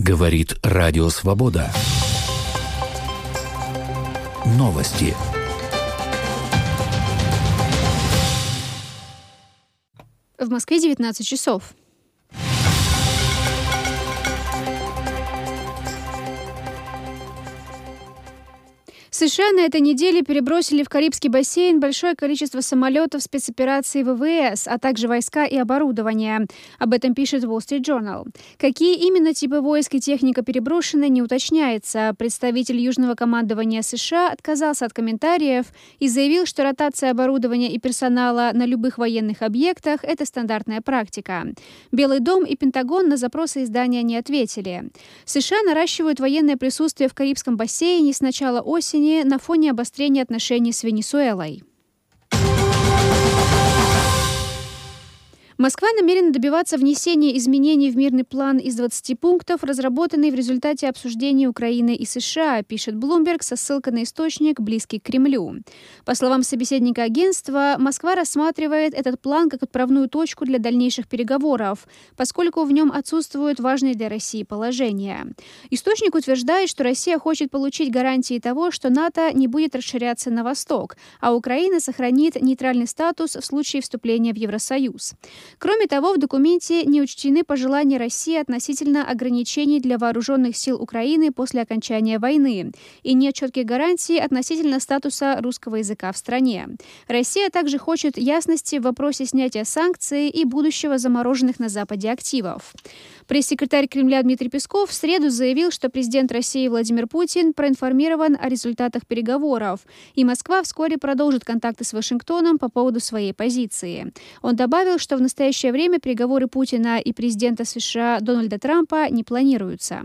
Говорит Радио Свобода. Новости. В Москве 19 часов. США на этой неделе перебросили в Карибский бассейн большое количество самолетов спецоперации ВВС, а также войска и оборудование. Об этом пишет Wall Street Journal. Какие именно типы войск и техника переброшены, не уточняется. Представитель Южного командования США отказался от комментариев и заявил, что ротация оборудования и персонала на любых военных объектах – это стандартная практика. Белый дом и Пентагон на запросы издания не ответили. США наращивают военное присутствие в Карибском бассейне с начала осени на фоне обострения отношений с Венесуэлой. Москва намерена добиваться внесения изменений в мирный план из 20 пунктов, разработанный в результате обсуждений Украины и США, пишет Bloomberg со ссылкой на источник, близкий к Кремлю. По словам собеседника агентства, Москва рассматривает этот план как отправную точку для дальнейших переговоров, поскольку в нем отсутствуют важные для России положения. Источник утверждает, что Россия хочет получить гарантии того, что НАТО не будет расширяться на восток, а Украина сохранит нейтральный статус в случае вступления в Евросоюз. Кроме того, в документе не учтены пожелания России относительно ограничений для вооруженных сил Украины после окончания войны и нет четких гарантий относительно статуса русского языка в стране. Россия также хочет ясности в вопросе снятия санкций и будущего замороженных на Западе активов. Пресс-секретарь Кремля Дмитрий Песков в среду заявил, что президент России Владимир Путин проинформирован о результатах переговоров, и Москва вскоре продолжит контакты с Вашингтоном по поводу своей позиции. Он добавил, что в настоящее время переговоры Путина и президента США Дональда Трампа не планируются.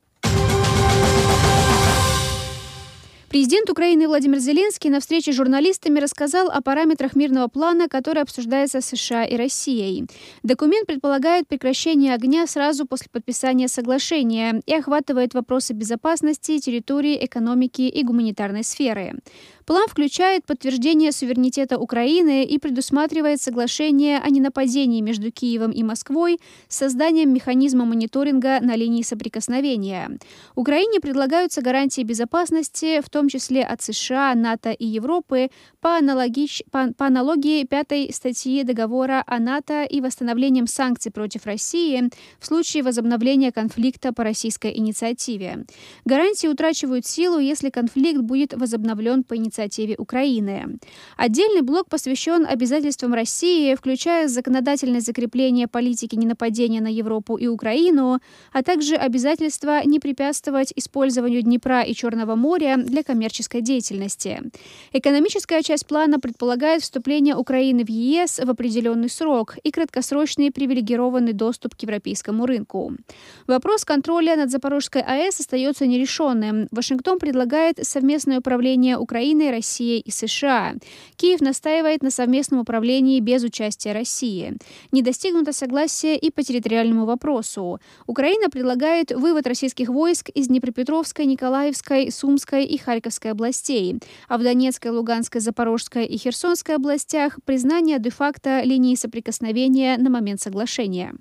Президент Украины Владимир Зеленский на встрече с журналистами рассказал о параметрах мирного плана, который обсуждается с США и Россией. Документ предполагает прекращение огня сразу после подписания соглашения и охватывает вопросы безопасности, территории, экономики и гуманитарной сферы. План включает подтверждение суверенитета Украины и предусматривает соглашение о ненападении между Киевом и Москвой с созданием механизма мониторинга на линии соприкосновения. Украине предлагаются гарантии безопасности, в том числе от США, НАТО и Европы, по аналогии 5 статьи договора о НАТО и восстановлением санкций против России в случае возобновления конфликта по российской инициативе. Гарантии утрачивают силу, если конфликт будет возобновлен по инициативе Украины. Отдельный блок посвящен обязательствам России, включая законодательное закрепление политики ненападения на Европу и Украину, а также обязательства не препятствовать использованию Днепра и Черного моря для коммерческой деятельности. Экономическая часть плана предполагает вступление Украины в ЕС в определенный срок и краткосрочный привилегированный доступ к европейскому рынку. Вопрос контроля над Запорожской АЭС остается нерешенным. Вашингтон предлагает совместное управление Украиной, Россией и США. Киев настаивает на совместном управлении без участия России. Не достигнуто согласия и по территориальному вопросу. Украина предлагает вывод российских войск из Днепропетровской, Николаевской, Сумской и Харьковской областей, а в Донецкой, Луганской, Запорожской и Херсонской областях признание де-факто линии соприкосновения на момент соглашения.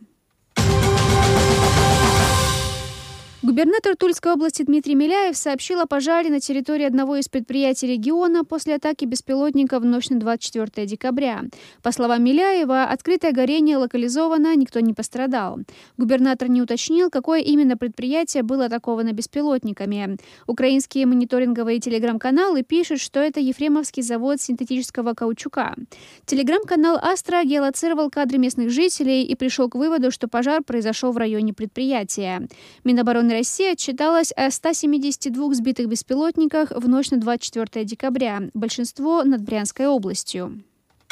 Губернатор Тульской области Дмитрий Миляев сообщил о пожаре на территории одного из предприятий региона после атаки беспилотника в ночь на 24 декабря. По словам Миляева, открытое горение локализовано, никто не пострадал. Губернатор не уточнил, какое именно предприятие было атаковано беспилотниками. Украинские мониторинговые телеграм-каналы пишут, что это Ефремовский завод синтетического каучука. Телеграм-канал «Астра» геолоцировал кадры местных жителей и пришел к выводу, что пожар произошел в районе предприятия. Минобороны Россия отчиталась о 172 сбитых беспилотниках в ночь на 24 декабря, большинство над Брянской областью.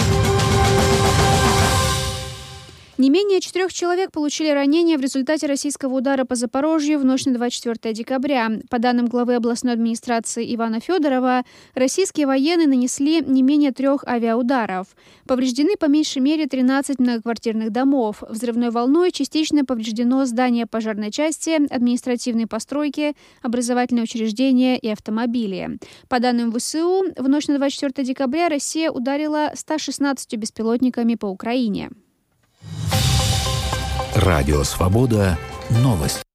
Не менее 4 человек получили ранения в результате российского удара по Запорожью в ночь на 24 декабря. По данным главы областной администрации Ивана Федорова, российские военные нанесли не менее 3 авиаударов. Повреждены по меньшей мере 13 многоквартирных домов. Взрывной волной частично повреждено здание пожарной части, административные постройки, образовательные учреждения и автомобили. По данным ВСУ, в ночь на 24 декабря Россия ударила 116 беспилотниками по Украине. Радио Свобода. Новости.